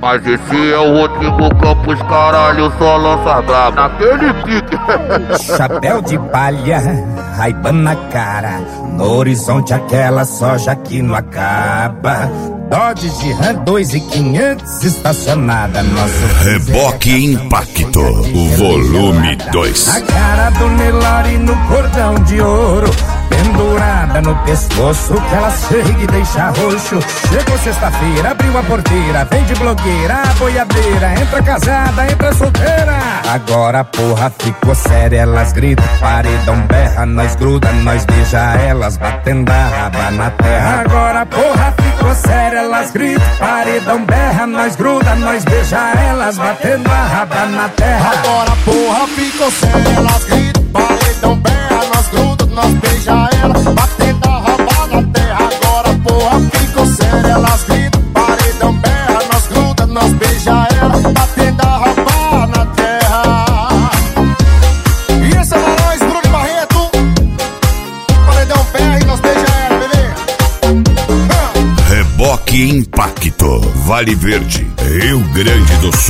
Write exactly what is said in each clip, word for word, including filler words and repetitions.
Mas esse é o Rodrigo Campos, caralho, só lança brabo naquele pique. Chapéu de palha, Ray-Ban na cara, no horizonte aquela soja que não acaba. Dodge de Ram dois mil e quinhentos estacionada, nosso Reboque Impacto, o volume dois. A cara do Nelore no cordão de ouro, pendurada no pescoço, que ela chega e deixa roxo. Chegou sexta-feira, abriu a porteira, vem de blogueira, a boiadeira, entra casada, entra solteira. Agora a porra ficou séria, elas gritam, paredão berra, nós gruda, nós beija elas, batendo a raba na terra. Agora a porra ficou séria, elas gritam, paredão berra, nós gruda, nós beija elas, batendo a raba na terra. Agora a porra ficou séria, elas gritam, paredão berra, nós gruda, nós beija elas, batendo a raba na terra. Agora a porra ficou séria, elas gritam, paredão berra, nós gruda, nós beija elas, batendo a raba na terra. E esse é nós, Bruno Barreto, paredão berra e nós beija ela, bebê. Reboque Impacto, Vale Verde, Rio Grande do Sul.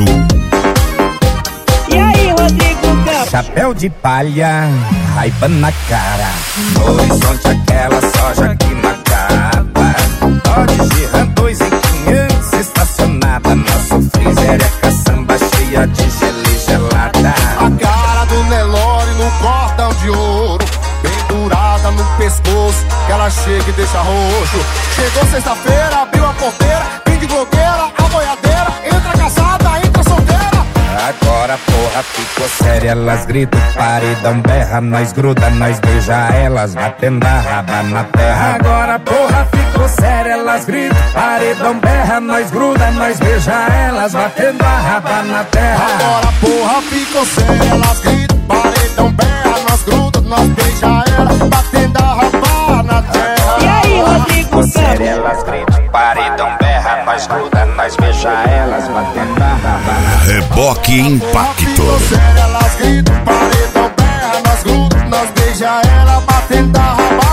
E aí, Rodrigo Campos? Chapéu de palha, Ray-Ban na cara, no horizonte aquela soja que não acaba. Dodge de Ram dois mil e quinhentos estacionada, nosso freezer é caçamba cheia de gelo gelada. A cara do Nelore no cordão de ouro, pendurada no pescoço, que ela chega e deixa roxo. Chegou sexta-feira, abriu a porteira, vem de blogueira, a boiadeira, entra casada, entra solteira. Agora a porra ficou séria, elas gritam, paredão berra, nós gruda, nós beija elas, batendo a raba na terra. Agora a porra ficou séria, elas gritam, paredão berra, nós gruda, nós beija elas, batendo a raba na terra. Agora a porra ficou séria, elas gritam, paredão berra, nós gruda, nós beija elas, batendo a raba na terra. E aí, Rodrigo Ficou Campos? séria, elas gritam, paredão berra, nós gruda, nós beija elas, batendo a raba na terra. Reboque Impacto. Ficou séria, elas gritam, paredão berra, nós gruda, nós beija ela, batendo a raba